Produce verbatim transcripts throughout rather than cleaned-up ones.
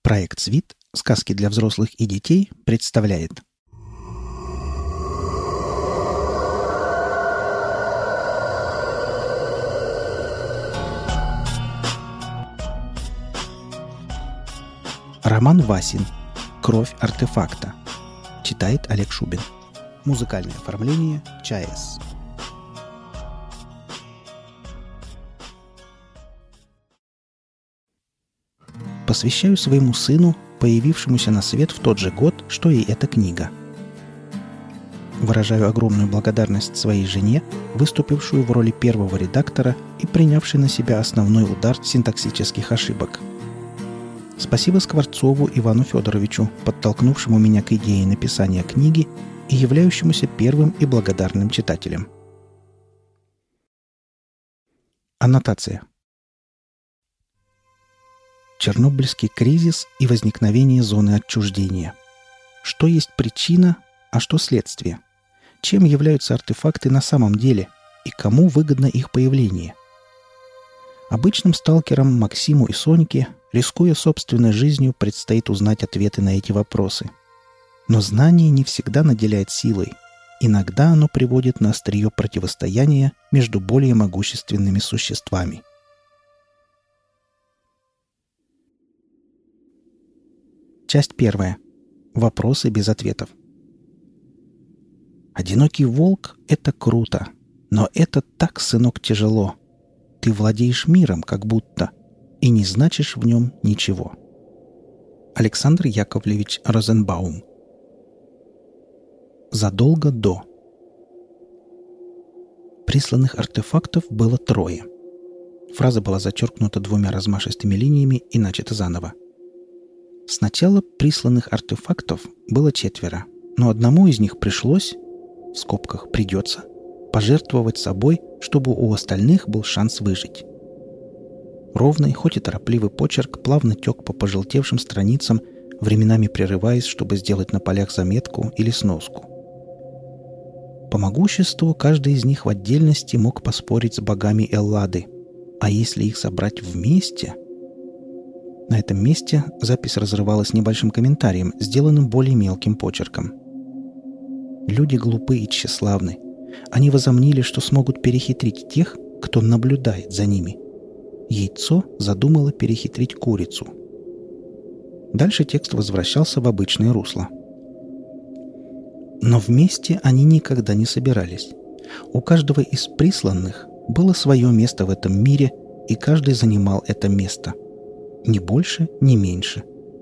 Проект «Свит. Сказки для взрослых и детей» представляет роман Васин «Кровь артефакта». Читает Олег Шубин. Музыкальное оформление ЧАЭС. Посвящаю своему сыну, появившемуся на свет в тот же год, что и эта книга. Выражаю огромную благодарность своей жене, выступившую в роли первого редактора и принявшей на себя основной удар синтаксических ошибок. Спасибо Скворцову Ивану Федоровичу, подтолкнувшему меня к идее написания книги и являющемуся первым и благодарным читателем. Аннотация. Чернобыльский кризис и возникновение зоны отчуждения. Что есть причина, а что следствие? Чем являются артефакты на самом деле и кому выгодно их появление? Обычным сталкерам Максиму и Сонике, рискуя собственной жизнью, предстоит узнать ответы на эти вопросы. Но знание не всегда наделяет силой. Иногда оно приводит на острие противостояния между более могущественными существами. Часть первая. Вопросы без ответов. Одинокий волк — это круто, но это так, сынок, тяжело. Ты владеешь миром, как будто, и не значишь в нем ничего. Александр Яковлевич Розенбаум. Задолго до. Присланных артефактов было трое. Фраза была зачеркнута двумя размашистыми линиями и начата заново. Сначала присланных артефактов было четверо, но одному из них пришлось, в скобках «придется», пожертвовать собой, чтобы у остальных был шанс выжить. Ровный, хоть и торопливый почерк плавно тек по пожелтевшим страницам, временами прерываясь, чтобы сделать на полях заметку или сноску. По могуществу каждый из них в отдельности мог поспорить с богами Эллады, а если их собрать вместе... На этом месте запись разрывалась небольшим комментарием, сделанным более мелким почерком. Люди глупы и тщеславны. Они возомнили, что смогут перехитрить тех, кто наблюдает за ними. Яйцо задумало перехитрить курицу. Дальше текст возвращался в обычное русло. Но вместе они никогда не собирались. У каждого из присланных было свое место в этом мире, и каждый занимал это место. Ни больше, ни меньше.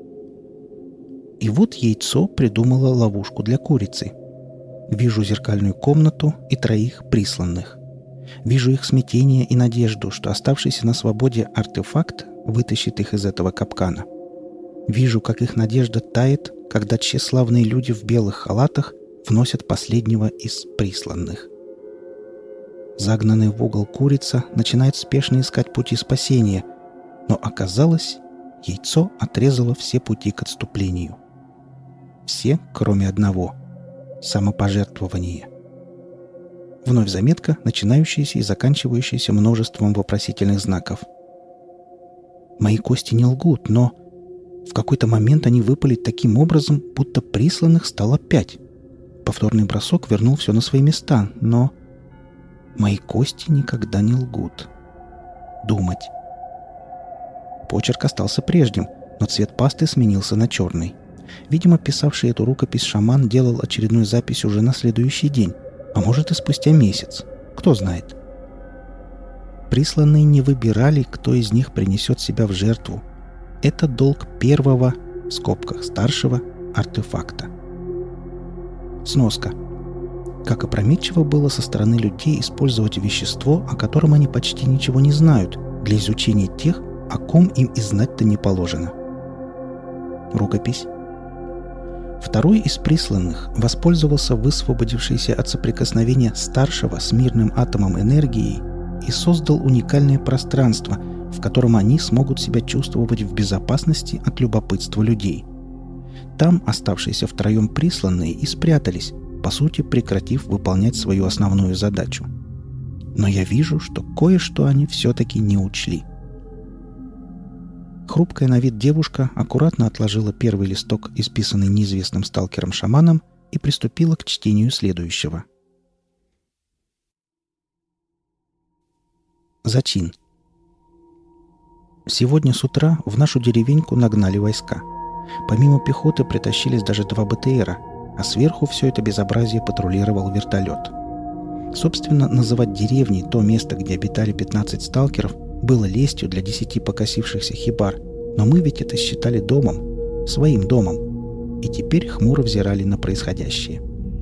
И вот яйцо придумало ловушку для курицы. Вижу зеркальную комнату и троих присланных. Вижу их смятение и надежду, что оставшийся на свободе артефакт вытащит их из этого капкана. Вижу, как их надежда тает, когда тщеславные люди в белых халатах вносят последнего из присланных. Загнанная в угол курица начинает спешно искать пути спасения, но оказалось, яйцо отрезало все пути к отступлению. Все, кроме одного — самопожертвование. Вновь заметка, начинающаяся и заканчивающаяся множеством вопросительных знаков. Мои кости не лгут, но в какой-то момент они выпали таким образом, будто присланных стало пять. Повторный бросок вернул все на свои места, но мои кости никогда не лгут. Думать. Почерк остался прежним, но цвет пасты сменился на черный. Видимо, писавший эту рукопись шаман делал очередную запись уже на следующий день, а может и спустя месяц. Кто знает. Присланные не выбирали, кто из них принесет себя в жертву. Это долг первого, в скобках старшего, артефакта. Сноска. Как опрометчиво было со стороны людей использовать вещество, о котором они почти ничего не знают, для изучения тех, о ком им и знать-то не положено. Рукопись. Второй из присланных воспользовался высвободившейся от соприкосновения старшего с мирным атомом энергией и создал уникальное пространство, в котором они смогут себя чувствовать в безопасности от любопытства людей. Там оставшиеся втроем присланные и спрятались, по сути прекратив выполнять свою основную задачу. Но я вижу, что кое-что они все-таки не учли. Хрупкая на вид девушка аккуратно отложила первый листок, исписанный неизвестным сталкером-шаманом, и приступила к чтению следующего. Зачин. Сегодня с утра в нашу деревеньку нагнали войска. Помимо пехоты притащились даже два БТРа, а сверху все это безобразие патрулировал вертолет. Собственно, называть деревней то место, где обитали пятнадцать сталкеров, было лестью для десяти покосившихся хибар, но мы ведь это считали домом, своим домом, и теперь хмуро взирали на происходящее.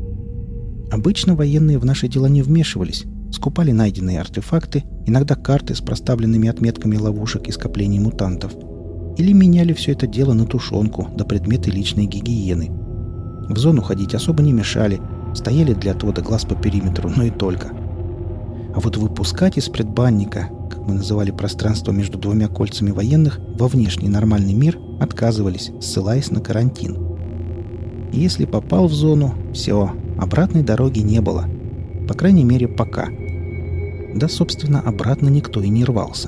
Обычно военные в наши дела не вмешивались, скупали найденные артефакты, иногда карты с проставленными отметками ловушек и скоплений мутантов, или меняли все это дело на тушенку да предметы личной гигиены. В зону ходить особо не мешали, стояли для отвода глаз по периметру, но и только. А вот выпускать из предбанника, как мы называли пространство между двумя кольцами военных, во внешний нормальный мир отказывались, ссылаясь на карантин. И если попал в зону, все, обратной дороги не было. По крайней мере, пока. Да, собственно, обратно никто и не рвался.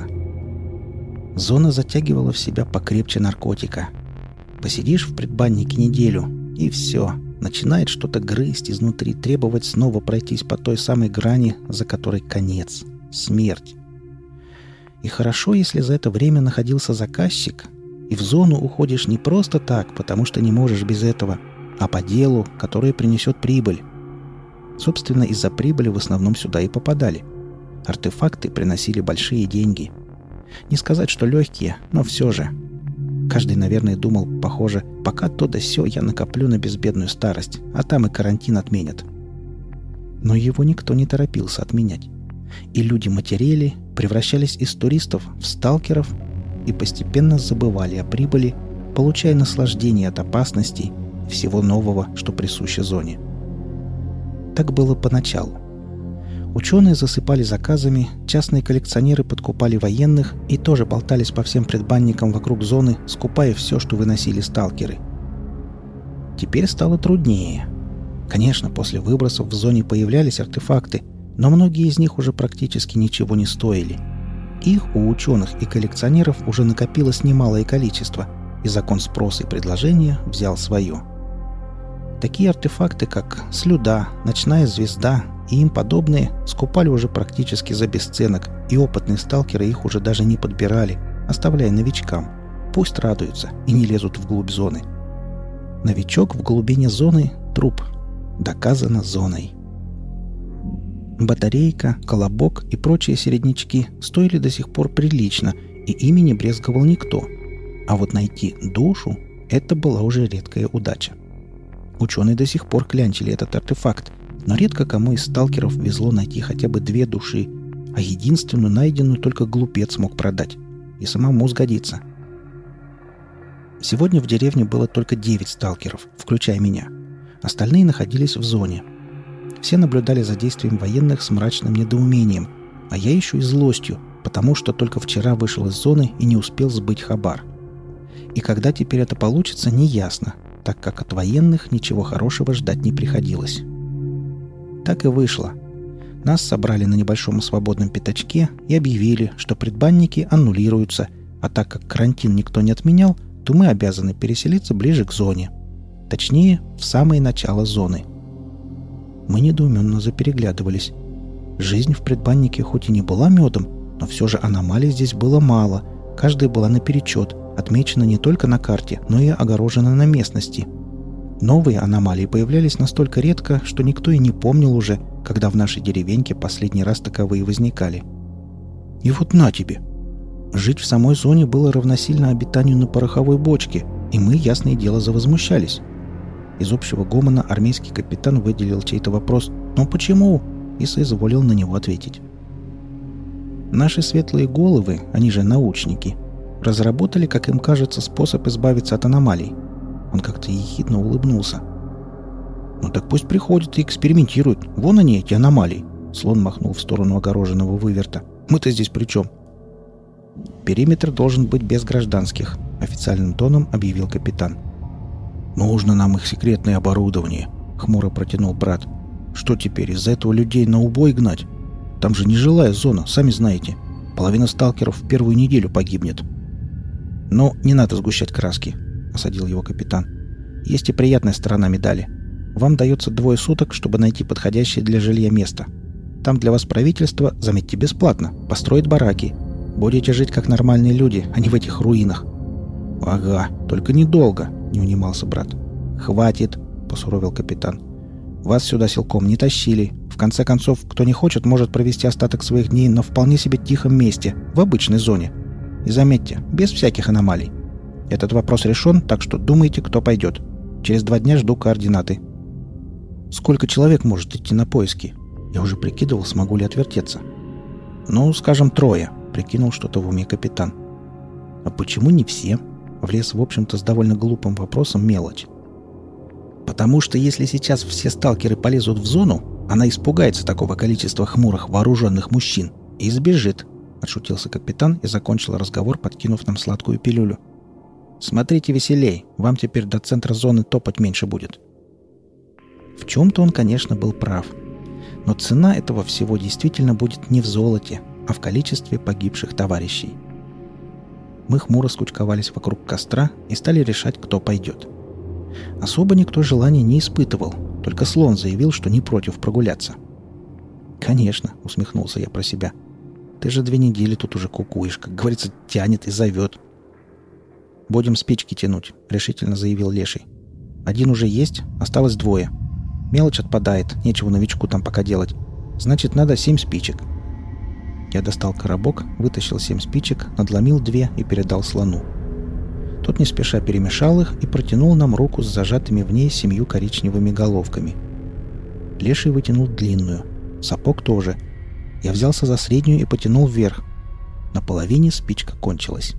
Зона затягивала в себя покрепче наркотика. Посидишь в предбаннике неделю, и все. Начинает что-то грызть изнутри, требовать снова пройтись по той самой грани, за которой конец. Смерть. И хорошо, если за это время находился заказчик, и в зону уходишь не просто так, потому что не можешь без этого, а по делу, которое принесет прибыль. Собственно, из-за прибыли в основном сюда и попадали. Артефакты приносили большие деньги. Не сказать, что легкие, но все же. Каждый, наверное, думал, похоже, пока то да сё я накоплю на безбедную старость, а там и карантин отменят. Но его никто не торопился отменять. И люди матерели, превращались из туристов в сталкеров и постепенно забывали о прибыли, получая наслаждение от опасностей и всего нового, что присуще зоне. Так было поначалу. Ученые засыпали заказами, частные коллекционеры подкупали военных и тоже болтались по всем предбанникам вокруг зоны, скупая все, что выносили сталкеры. Теперь стало труднее. Конечно, после выбросов в зоне появлялись артефакты, но многие из них уже практически ничего не стоили. Их у ученых и коллекционеров уже накопилось немалое количество, и закон спроса и предложения взял свое. Такие артефакты, как слюда, ночная звезда и им подобные, скупали уже практически за бесценок, и опытные сталкеры их уже даже не подбирали, оставляя новичкам. Пусть радуются и не лезут вглубь зоны. Новичок в глубине зоны – труп. Доказано зоной. Батарейка, колобок и прочие середнячки стоили до сих пор прилично, и ими не брезговал никто. А вот найти душу – это была уже редкая удача. Ученые до сих пор клянчили этот артефакт, но редко кому из сталкеров везло найти хотя бы две души, а единственную найденную только глупец мог продать. И самому сгодится. Сегодня в деревне было только девять сталкеров, включая меня. Остальные находились в зоне. Все наблюдали за действием военных с мрачным недоумением, а я еще и злостью, потому что только вчера вышел из зоны и не успел сбыть хабар. И когда теперь это получится, неясно, так как от военных ничего хорошего ждать не приходилось. Так и вышло. Нас собрали на небольшом свободном пятачке и объявили, что предбанники аннулируются, а так как карантин никто не отменял, то мы обязаны переселиться ближе к зоне. Точнее, в самое начало зоны. Мы недоуменно запереглядывались. Жизнь в предбаннике хоть и не была медом, но все же аномалий здесь было мало. Каждая была наперечет, отмечена не только на карте, но и огорожена на местности. Новые аномалии появлялись настолько редко, что никто и не помнил уже, когда в нашей деревеньке последний раз таковые возникали. И вот на тебе! Жить в самой зоне было равносильно обитанию на пороховой бочке, и мы, ясное дело, завозмущались. Из общего гомона армейский капитан выделил чей-то вопрос «Но почему?» и соизволил на него ответить. Наши светлые головы, они же научники, разработали, как им кажется, способ избавиться от аномалий. Он как-то ехидно улыбнулся. «Ну так пусть приходят и экспериментируют. Вон они, эти аномалии!» Слон махнул в сторону огороженного выверта. «Мы-то здесь при чем?» «Периметр должен быть без гражданских», — официальным тоном объявил капитан. «Нужно нам их секретное оборудование», — хмуро протянул брат. «Что теперь, из-за этого людей на убой гнать? Там же нежилая зона, сами знаете. Половина сталкеров в первую неделю погибнет». «Ну, не надо сгущать краски», — осадил его капитан. «Есть и приятная сторона медали. Вам дается двое суток, чтобы найти подходящее для жилья место. Там для вас правительство, заметьте, бесплатно, построит бараки. Будете жить как нормальные люди, а не в этих руинах». «Ага, только недолго», — не унимался брат. «Хватит», — посуровил капитан. «Вас сюда силком не тащили. В конце концов, кто не хочет, может провести остаток своих дней на вполне себе тихом месте, в обычной зоне. И заметьте, без всяких аномалий. Этот вопрос решен, так что думайте, кто пойдет. Через два дня жду координаты». «Сколько человек может идти на поиски?» Я уже прикидывал, смогу ли отвертеться. «Ну, скажем, трое», — прикинул что-то в уме капитан. «А почему не все?» Влез, в общем-то, с довольно глупым вопросом мелочь. «Потому что если сейчас все сталкеры полезут в зону, она испугается такого количества хмурых вооруженных мужчин и сбежит», — отшутился капитан и закончил разговор, подкинув нам сладкую пилюлю. «Смотрите веселей, вам теперь до центра зоны топать меньше будет». В чем-то он, конечно, был прав. Но цена этого всего действительно будет не в золоте, а в количестве погибших товарищей. Мы хмуро скучковались вокруг костра и стали решать, кто пойдет. Особо никто желания не испытывал, только слон заявил, что не против прогуляться. «Конечно», — усмехнулся я про себя. «Ты же две недели тут уже кукуешь, как говорится, тянет и зовет». «Будем спички тянуть», — решительно заявил Леший. «Один уже есть, осталось двое. Мелочь отпадает, нечего новичку там пока делать. Значит, надо семь спичек». Я достал коробок, вытащил семь спичек, надломил две и передал слону. Тот не спеша перемешал их и протянул нам руку с зажатыми в ней семью коричневыми головками. Леший вытянул длинную. Сапог тоже. Я взялся за среднюю и потянул вверх. На половине спичка кончилась.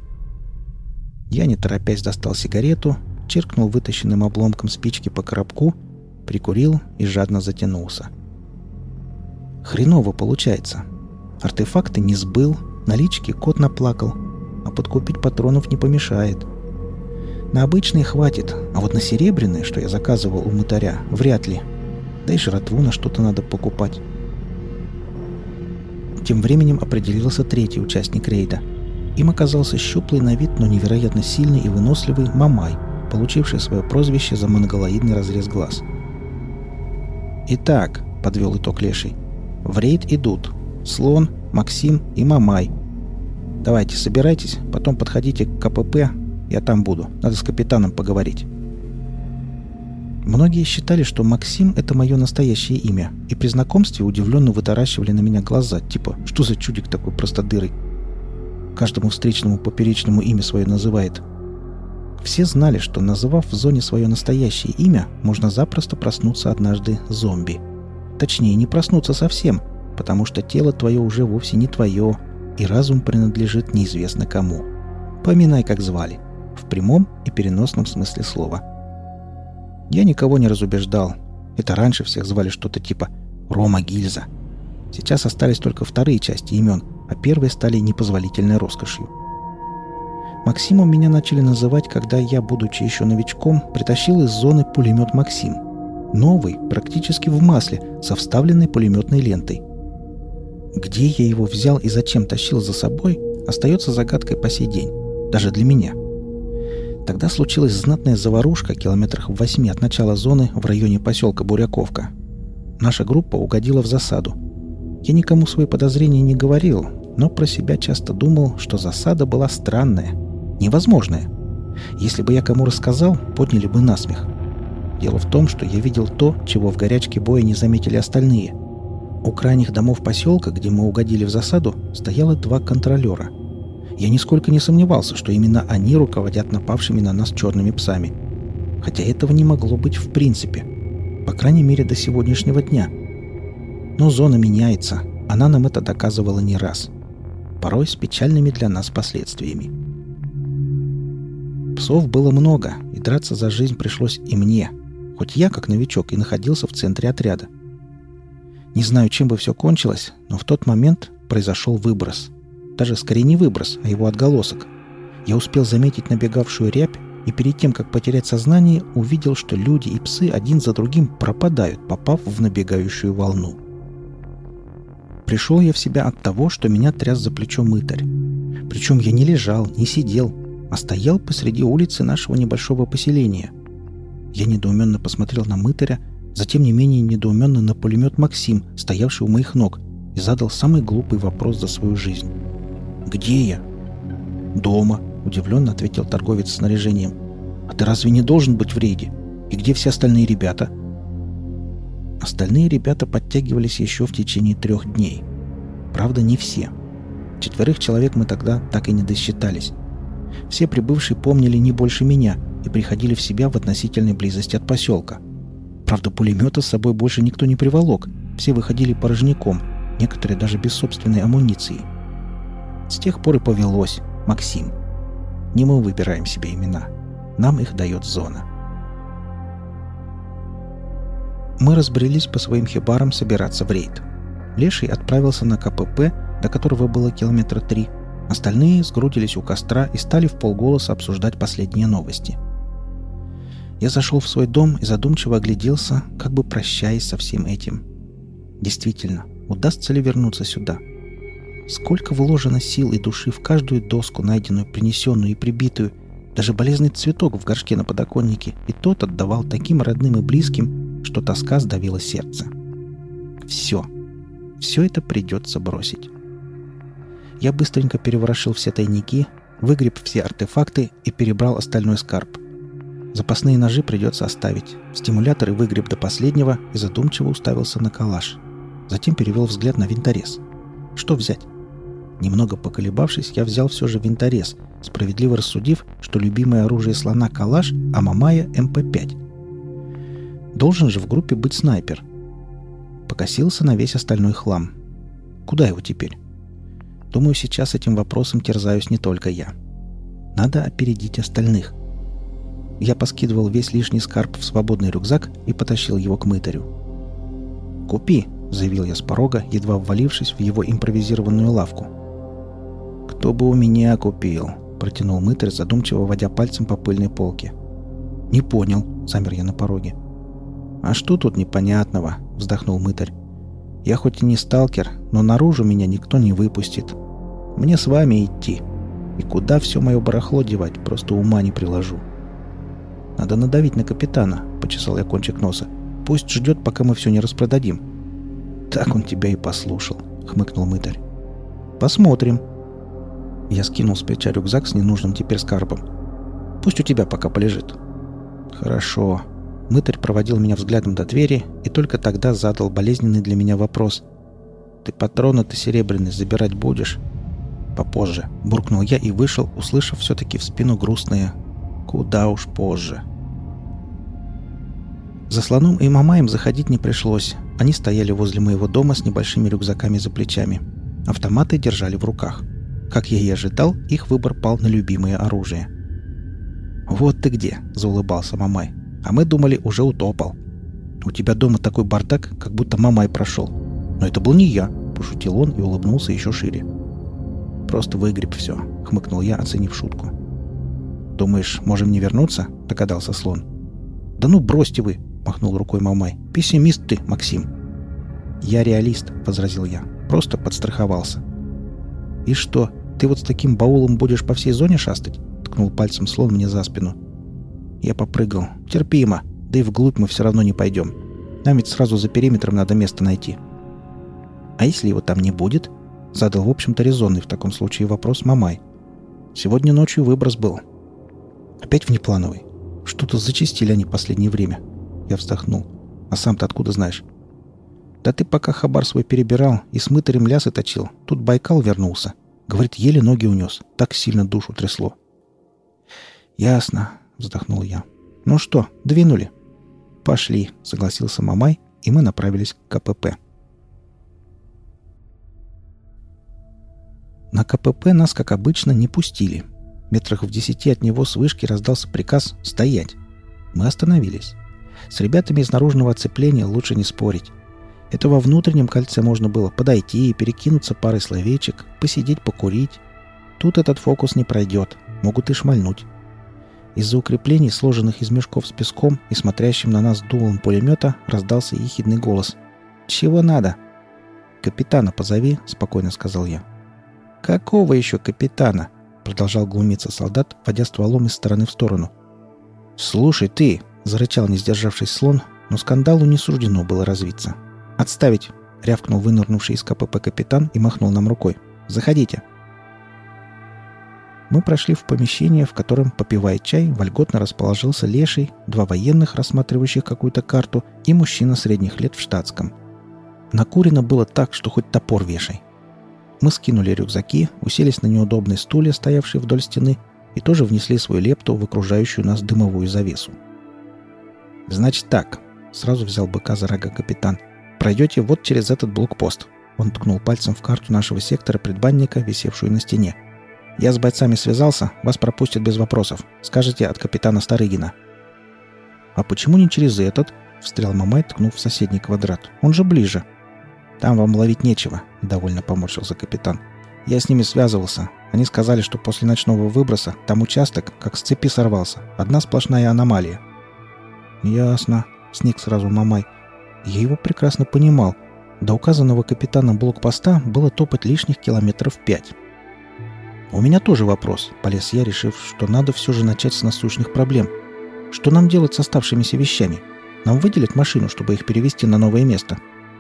Я, не торопясь, достал сигарету, чиркнул вытащенным обломком спички по коробку, прикурил и жадно затянулся. Хреново получается. Артефакты не сбыл, налички кот наплакал, а подкупить патронов не помешает. На обычные хватит, а вот на серебряные, что я заказывал у мытаря, вряд ли. Да и жратву на что-то надо покупать. Тем временем определился третий участник рейда. Им оказался щуплый на вид, но невероятно сильный и выносливый Мамай, получивший свое прозвище за монголоидный разрез глаз. «Итак», — подвел итог Леший, — «в рейд идут Слон, Максим и Мамай. Давайте, собирайтесь, потом подходите к КПП, я там буду. Надо с капитаном поговорить». Многие считали, что Максим — это мое настоящее имя, и при знакомстве удивленно вытаращивали на меня глаза, типа «что за чудик такой простодырый?» Каждому встречному поперечному имя свое называет. Все знали, что, называв в зоне свое настоящее имя, можно запросто проснуться однажды зомби. Точнее, не проснуться совсем, потому что тело твое уже вовсе не твое, и разум принадлежит неизвестно кому. Поминай, как звали. В прямом и переносном смысле слова. Я никого не разубеждал. Это раньше всех звали что-то типа Рома Гильза. Сейчас остались только вторые части имен, а первые стали непозволительной роскошью. Максимом меня начали называть, когда я, будучи еще новичком, притащил из зоны пулемет «Максим». Новый, практически в масле, со вставленной пулеметной лентой. Где я его взял и зачем тащил за собой, остается загадкой по сей день. Даже для меня. Тогда случилась знатная заварушка километрах в восьми от начала зоны в районе поселка Буряковка. Наша группа угодила в засаду. Я никому свои подозрения не говорил, но про себя часто думал, что засада была странная, невозможная. Если бы я кому рассказал, подняли бы насмех. Дело в том, что я видел то, чего в горячке боя не заметили остальные. У крайних домов поселка, где мы угодили в засаду, стояло два контролера. Я нисколько не сомневался, что именно они руководят напавшими на нас черными псами. Хотя этого не могло быть в принципе. По крайней мере, до сегодняшнего дня. Но зона меняется. Она нам это доказывала не раз. Порой с печальными для нас последствиями. Псов было много, и драться за жизнь пришлось и мне. Хоть я, как новичок, и находился в центре отряда. Не знаю, чем бы все кончилось, но в тот момент произошел выброс. Даже скорее не выброс, а его отголосок. Я успел заметить набегавшую рябь, и перед тем, как потерять сознание, увидел, что люди и псы один за другим пропадают, попав в набегающую волну. Пришел я в себя от того, что меня тряс за плечо мытарь. Причем я не лежал, не сидел. а стоял посреди улицы нашего небольшого поселения. Я недоуменно посмотрел на мытаря, затем не менее недоуменно на пулемет «Максим», стоявший у моих ног, и задал самый глупый вопрос за свою жизнь. «Где я?» «Дома», — удивленно ответил торговец снаряжением. «А ты разве не должен быть в рейде? И где все остальные ребята?» Остальные ребята подтягивались еще в течение трех дней. Правда, не все. Четверых человек мы тогда так и не досчитались. Все прибывшие помнили не больше меня и приходили в себя в относительной близости от поселка. Правда, пулемета с собой больше никто не приволок. Все выходили порожняком, некоторые даже без собственной амуниции. С тех пор и повелось. Максим. Не мы выбираем себе имена. Нам их дает зона. Мы разбрелись по своим хибарам собираться в рейд. Леший отправился на ка пэ пэ, до которого было километра три. Остальные сгрудились у костра и стали в полголоса обсуждать последние новости. Я зашел в свой дом и задумчиво огляделся, как бы прощаясь со всем этим. Действительно, удастся ли вернуться сюда? Сколько вложено сил и души в каждую доску, найденную, принесенную и прибитую. Даже болезный цветок в горшке на подоконнике, и тот отдавал таким родным и близким, что тоска сдавила сердце. Все. Все это придется бросить. Я быстренько переворошил все тайники, выгреб все артефакты и перебрал остальной скарб. Запасные ножи придется оставить. Стимуляторы выгреб до последнего и задумчиво уставился на калаш. Затем перевел взгляд на винторез. Что взять? Немного поколебавшись, я взял все же винторез, справедливо рассудив, что любимое оружие слона калаш, а Мамая эм пэ пять. Должен же в группе быть снайпер. Покосился на весь остальной хлам. Куда его теперь? Думаю, сейчас этим вопросом терзаюсь не только я. Надо опередить остальных. Я поскидывал весь лишний скарб в свободный рюкзак и потащил его к мытарю. «Купи», — заявил я с порога, едва ввалившись в его импровизированную лавку. «Кто бы у меня купил?» — протянул мытарь, задумчиво водя пальцем по пыльной полке. «Не понял», — замер я на пороге. «А что тут непонятного?» — вздохнул мытарь. «Я хоть и не сталкер, но наружу меня никто не выпустит. Мне с вами идти. И куда все мое барахло девать, просто ума не приложу». «Надо надавить на капитана», — почесал я кончик носа. «Пусть ждет, пока мы все не распродадим». «Так он тебя и послушал», — хмыкнул мытарь. «Посмотрим». Я скинул с плеча рюкзак с ненужным теперь скарбом. «Пусть у тебя пока полежит». «Хорошо». Мытарь проводил меня взглядом до двери и только тогда задал болезненный для меня вопрос. «Ты патроны-то серебряные забирать будешь?» «Попозже», — буркнул я и вышел, услышав все-таки в спину грустное «Куда уж позже». За слоном и Мамаем заходить не пришлось. Они стояли возле моего дома с небольшими рюкзаками за плечами. Автоматы держали в руках. Как я и ожидал, их выбор пал на любимое оружие. «Вот ты где!» — заулыбался Мамай. «А мы думали, уже утопал. У тебя дома такой бардак, как будто Мамай прошел. Но это был не я!» — пошутил он и улыбнулся еще шире. «Просто выгреб все!» — хмыкнул я, оценив шутку. «Думаешь, можем не вернуться?» — догадался слон. «Да ну бросьте вы!» — махнул рукой Мамай. «Пессимист ты, Максим!» «Я реалист!» — возразил я. «Просто подстраховался!» «И что, ты вот с таким баулом будешь по всей зоне шастать?» — ткнул пальцем слон мне за спину. Я попрыгал. «Терпимо. Да и вглубь мы все равно не пойдем. Нам ведь сразу за периметром надо место найти». «А если его там не будет?» — задал, в общем-то, резонный в таком случае вопрос Мамай. «Сегодня ночью выброс был». «Опять внеплановый? Что-то зачастили они последнее время». Я вздохнул. «А сам-то откуда знаешь?» «Да ты пока хабар свой перебирал и с мытарем лясы точил. Тут Байкал вернулся. Говорит, еле ноги унес. Так сильно душу трясло». «Ясно», — вздохнул я. «Ну что, двинули?» «Пошли», — согласился Мамай, и мы направились к ка пэ пэ. На ка пэ пэ нас, как обычно, не пустили. Метрах в десяти от него с вышки раздался приказ «стоять». Мы остановились. С ребятами из наружного оцепления лучше не спорить. Это во внутреннем кольце можно было подойти и перекинуться парой словечек, посидеть, покурить. Тут этот фокус не пройдет, могут и шмальнуть. Из-за укреплений, сложенных из мешков с песком и смотрящим на нас дулом пулемета, раздался ехидный голос. «Чего надо?» «Капитана позови», — спокойно сказал я. «Какого еще капитана?» продолжал глумиться солдат, водя стволом из стороны в сторону. «Слушай, ты!» — зарычал не сдержавшись слон, но скандалу не суждено было развиться. «Отставить!» — рявкнул вынырнувший из КПП капитан и махнул нам рукой. «Заходите!» Мы прошли в помещение, в котором, попивая чай, вольготно расположился леший, два военных, рассматривающих какую-то карту, и мужчина средних лет в штатском. Накурено было так, что хоть топор вешай. Мы скинули рюкзаки, уселись на неудобные стулья, стоявшие вдоль стены, и тоже внесли свою лепту в окружающую нас дымовую завесу. «Значит так», — сразу взял быка за рога капитан, — «пройдете вот через этот блокпост». Он ткнул пальцем в карту нашего сектора предбанника, висевшую на стене. «Я с бойцами связался, вас пропустят без вопросов. Скажете от капитана Старыгина». «А почему не через этот?» — встрял Мамай, ткнув в соседний квадрат. «Он же ближе». «Там вам ловить нечего», — довольно поморщился капитан. «Я с ними связывался. Они сказали, что после ночного выброса там участок, как с цепи сорвался. Одна сплошная аномалия». «Ясно», — сник сразу Мамай. Я его прекрасно понимал. До указанного капитана блокпоста было топать лишних километров пять. «У меня тоже вопрос», — полез я, решив, что надо все же начать с насущных проблем. «Что нам делать с оставшимися вещами? Нам выделят машину, чтобы их перевезти на новое место?»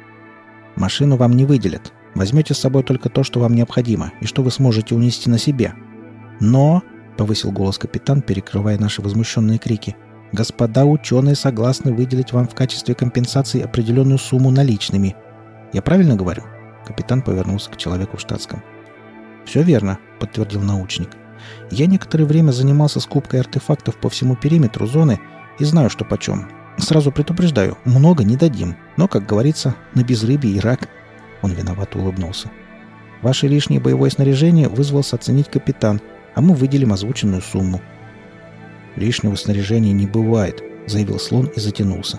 «Машину вам не выделят. Возьмете с собой только то, что вам необходимо, и что вы сможете унести на себе. Но», — повысил голос капитан, перекрывая наши возмущенные крики, «господа ученые согласны выделить вам в качестве компенсации определенную сумму наличными. Я правильно говорю?» Капитан повернулся к человеку в штатском. «Все верно», — подтвердил научник. «Я некоторое время занимался скупкой артефактов по всему периметру зоны и знаю, что почем. Сразу предупреждаю, много не дадим, но, как говорится, на безрыбье и рак». Он виновато улыбнулся. «Ваше лишнее боевое снаряжение вызвался оценить капитан, а мы выделим озвученную сумму». «Лишнего снаряжения не бывает», — заявил слон и затянулся.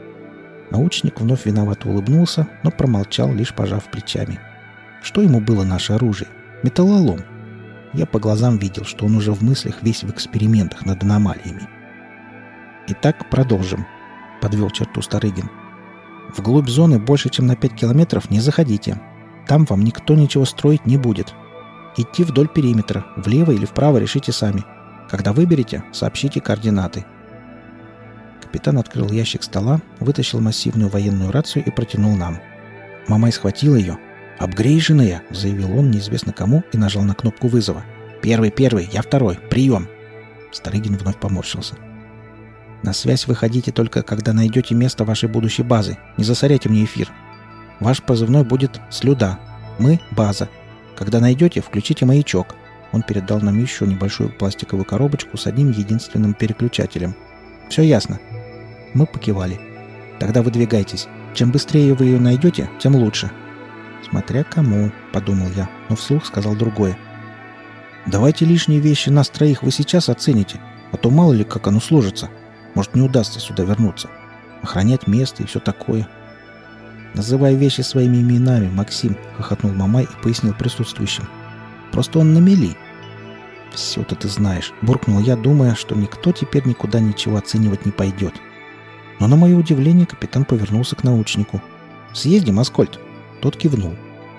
Научник вновь виновато улыбнулся, но промолчал, лишь пожав плечами. Что ему было наше оружие? Металлолом. Я по глазам видел, что он уже в мыслях весь в экспериментах над аномалиями. «Итак, продолжим», — подвел черту Старыгин. «Вглубь зоны больше, чем на пять километров не заходите. Там вам никто ничего строить не будет. Идти вдоль периметра, влево или вправо решите сами. Когда выберете, сообщите координаты». Капитан открыл ящик стола, вытащил массивную военную рацию и протянул нам. Мамай схватил ее. «Апгрейженная!» — заявил он неизвестно кому и нажал на кнопку вызова. «Первый, первый, я второй. Прием!» Старыгин вновь поморщился. «На связь выходите только, когда найдете место вашей будущей базы. Не засоряйте мне эфир. Ваш позывной будет «Слюда». Мы — база. Когда найдете, включите маячок». Он передал нам еще небольшую пластиковую коробочку с одним единственным переключателем. «Все ясно?» Мы покивали. «Тогда выдвигайтесь. Чем быстрее вы ее найдете, тем лучше». «Смотря кому», — подумал я, но вслух сказал другое. «Давайте лишние вещи нас троих вы сейчас оцените, а то мало ли как оно сложится. Может, не удастся сюда вернуться. Охранять место и все такое». «Называй вещи своими именами, Максим», — хохотнул Мамай и пояснил присутствующим. «Просто он на мели». «Все-то ты знаешь», — буркнул я, думая, что никто теперь никуда ничего оценивать не пойдет. Но на мое удивление капитан повернулся к научнику. «Съездим, Аскольд». Тот кивнул.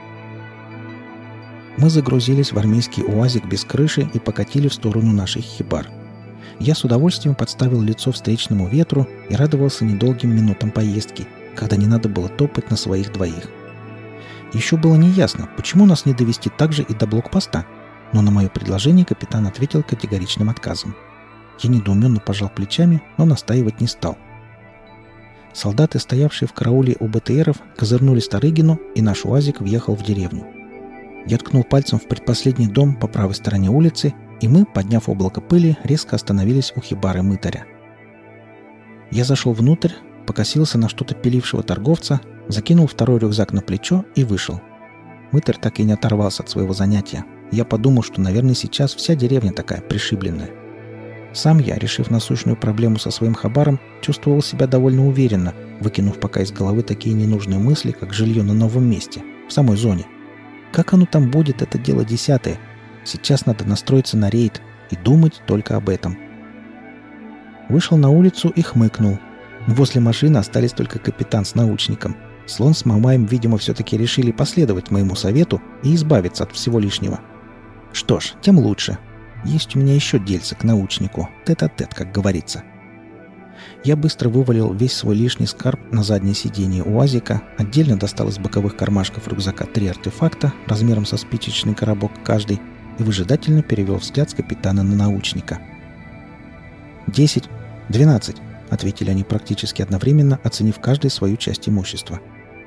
Мы загрузились в армейский уазик без крыши и покатили в сторону наших хибар. Я с удовольствием подставил лицо встречному ветру и радовался недолгим минутам поездки, когда не надо было топать на своих двоих. Еще было неясно, почему нас не довести также и до блокпоста, но на мое предложение капитан ответил категоричным отказом. Я недоуменно пожал плечами, но настаивать не стал. Солдаты, стоявшие в карауле у БТРов, козырнули Старыгину, и наш УАЗик въехал в деревню. Я ткнул пальцем в предпоследний дом по правой стороне улицы, и мы, подняв облако пыли, резко остановились у хибары мытаря. Я зашел внутрь, покосился на что-то пилившего торговца, закинул второй рюкзак на плечо и вышел. Мытарь так и не оторвался от своего занятия. Я подумал, что, наверное, сейчас вся деревня такая пришибленная. Сам я, решив насущную проблему со своим хабаром, чувствовал себя довольно уверенно, выкинув пока из головы такие ненужные мысли, как жилье на новом месте, в самой зоне. Как оно там будет, это дело десятое. Сейчас надо настроиться на рейд и думать только об этом. Вышел на улицу и хмыкнул. Возле машины остались только капитан с научником. Слон с Мамаем, видимо, все-таки решили последовать моему совету и избавиться от всего лишнего. Что ж, тем лучше. Есть у меня еще дельце к научнику. Тет-а-тет, как говорится. Я быстро вывалил весь свой лишний скарб на заднее сиденье УАЗика, отдельно достал из боковых кармашков рюкзака три артефакта размером со спичечный коробок каждый и выжидательно перевел взгляд с капитана на научника. «Десять, двенадцать», — ответили они практически одновременно, оценив каждый свою часть имущества.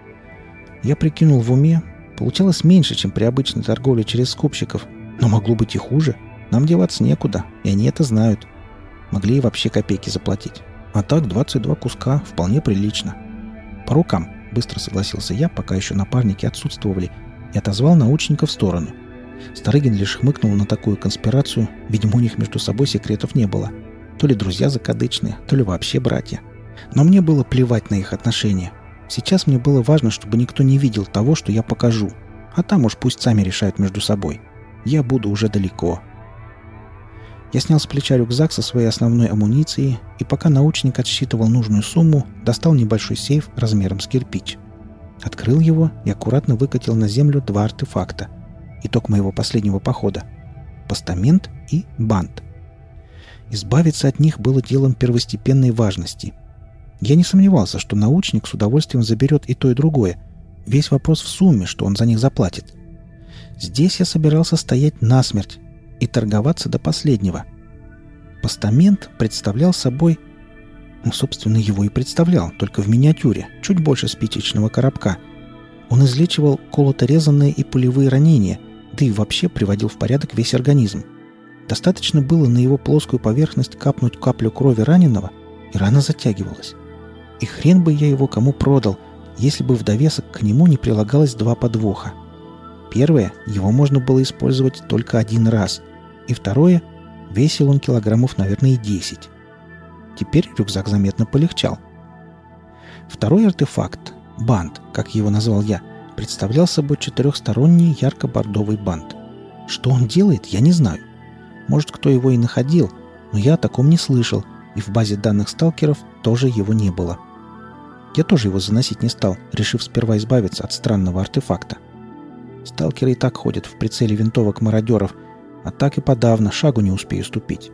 Я прикинул в уме, получалось меньше, чем при обычной торговле через скупщиков, но могло быть и хуже. Нам деваться некуда, и они это знают. Могли и вообще копейки заплатить. А так двадцать два куска вполне прилично. По рукам, быстро согласился я, пока еще напарники отсутствовали, и отозвал научника в сторону. Старыгин лишь хмыкнул на такую конспирацию, видимо, у них между собой секретов не было. То ли друзья закадычные, то ли вообще братья. Но мне было плевать на их отношения. Сейчас мне было важно, чтобы никто не видел того, что я покажу. А там уж пусть сами решают между собой. Я буду уже далеко. Я снял с плеча рюкзак со своей основной амуницией, и пока научник отсчитывал нужную сумму, достал небольшой сейф размером с кирпич. Открыл его и аккуратно выкатил на землю два артефакта. Итог моего последнего похода. Постамент и бант. Избавиться от них было делом первостепенной важности. Я не сомневался, что научник с удовольствием заберет и то, и другое. Весь вопрос в сумме, что он за них заплатит. Здесь я собирался стоять насмерть и торговаться до последнего. Постамент представлял собой... Ну, собственно, его и представлял, только в миниатюре, чуть больше спичечного коробка. Он излечивал колото-резанные и пулевые ранения, да и вообще приводил в порядок весь организм. Достаточно было на его плоскую поверхность капнуть каплю крови раненого, и рана затягивалась. И хрен бы я его кому продал, если бы в довесок к нему не прилагалось два подвоха. Первое, его можно было использовать только один раз. И второе, весил он килограммов, наверное, десять. Теперь рюкзак заметно полегчал. Второй артефакт, бант, как его назвал я, представлял собой четырехсторонний ярко-бордовый бант. Что он делает, я не знаю. Может, кто его и находил, но я о таком не слышал, и в базе данных сталкеров тоже его не было. Я тоже его заносить не стал, решив сперва избавиться от странного артефакта. Сталкеры и так ходят в прицеле винтовок мародеров, а так и подавно шагу не успею ступить.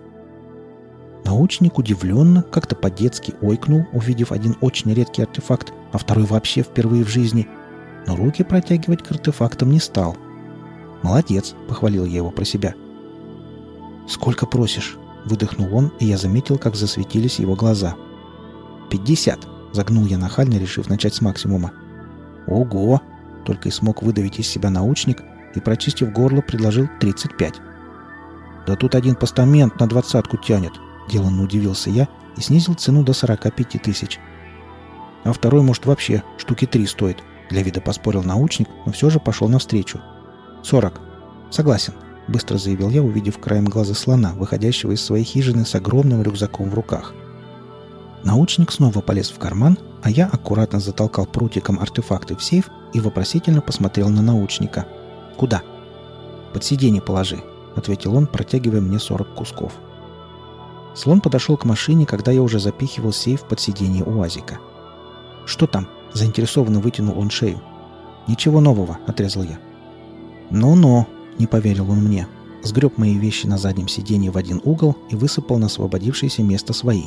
Научник удивленно, как-то по-детски ойкнул, увидев один очень редкий артефакт, а второй вообще впервые в жизни, но руки протягивать к артефактам не стал. «Молодец», — похвалил я его про себя. «Сколько просишь?» — выдохнул он, и я заметил, как засветились его глаза. «Пятьдесят», — загнул я нахально, решив начать с максимума. «Ого!» — только и смог выдавить из себя научник и, прочистив горло, предложил тридцать пять. «Да тут один постамент на двадцатку тянет», — деланно удивился я и снизил цену до сорока пяти тысяч. «А второй, может, вообще штуки три стоит», — для вида поспорил научник, но все же пошел навстречу. «Сорок. Согласен», — быстро заявил я, увидев краем глаза слона, выходящего из своей хижины с огромным рюкзаком в руках. Научник снова полез в карман, а я аккуратно затолкал прутиком артефакты в сейф и вопросительно посмотрел на научника. «Куда?» «Под сиденье положи», — ответил он, протягивая мне сорок кусков. Слон подошел к машине, когда я уже запихивал сейф под сиденье УАЗика. «Что там?» — заинтересованно вытянул он шею. «Ничего нового», — отрезал я. «Ну-ну», — не поверил он мне. Сгреб мои вещи на заднем сиденье в один угол и высыпал на освободившееся место свои.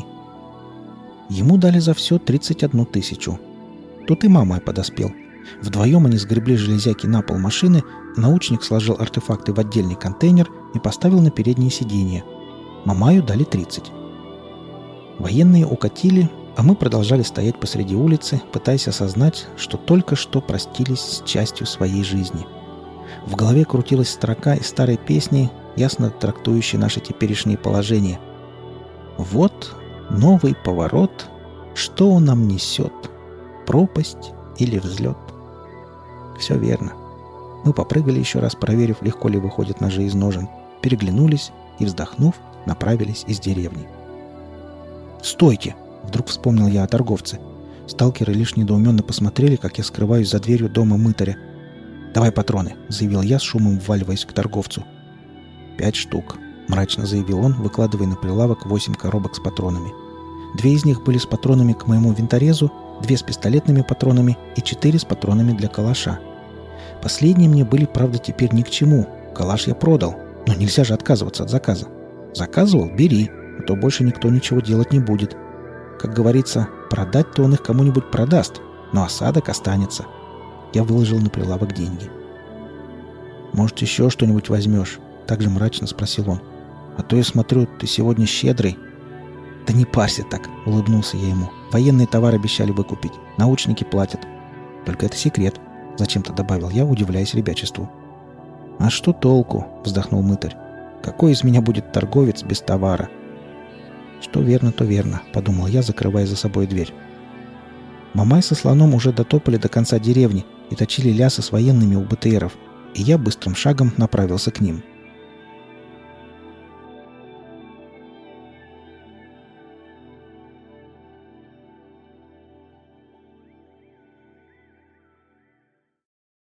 Ему дали за все тридцать одну тысячу. Тут и мама подоспел. Вдвоем они сгребли железяки на пол машины, научник сложил артефакты в отдельный контейнер и поставил на переднее сиденье. Мамаю дали тридцать. Военные укатили, а мы продолжали стоять посреди улицы, пытаясь осознать, что только что простились с частью своей жизни. В голове крутилась строка из старой песни, ясно трактующей наше теперешнее положение. «Вот новый поворот, что он нам несет? Пропасть или взлет?» Все верно. Мы попрыгали еще раз, проверив, легко ли выходит ножи из ножен, переглянулись и, вздохнув, направились из деревни. «Стойте!» — вдруг вспомнил я о торговце. Сталкеры лишь недоуменно посмотрели, как я скрываюсь за дверью дома мытаря. «Давай патроны», — заявил я, с шумом вваливаясь к торговцу. «Пять штук», — мрачно заявил он, выкладывая на прилавок восемь коробок с патронами. Две из них были с патронами к моему винторезу, две с пистолетными патронами и четыре с патронами для калаша. Последние мне были, правда, теперь ни к чему. Калаш я продал, Но нельзя же отказываться от заказа. Заказывал — бери, а то больше никто ничего делать не будет. Как говорится, продать-то он их кому-нибудь продаст, но осадок останется. Я выложил на прилавок деньги. «Может, еще что-нибудь возьмешь?» — также мрачно спросил он. «А то я смотрю, ты сегодня щедрый». «Да не парься так», — улыбнулся я ему. «Военные товары обещали выкупить. Научники платят. Только это секрет», — зачем-то добавил я, удивляясь ребячеству. «А что толку?» — вздохнул мытарь. «Какой из меня будет торговец без товара?» «Что верно, то верно», — подумал я, закрывая за собой дверь. Мамай со слоном уже дотопали до конца деревни и точили лясы с военными у БТРов, и я быстрым шагом направился к ним.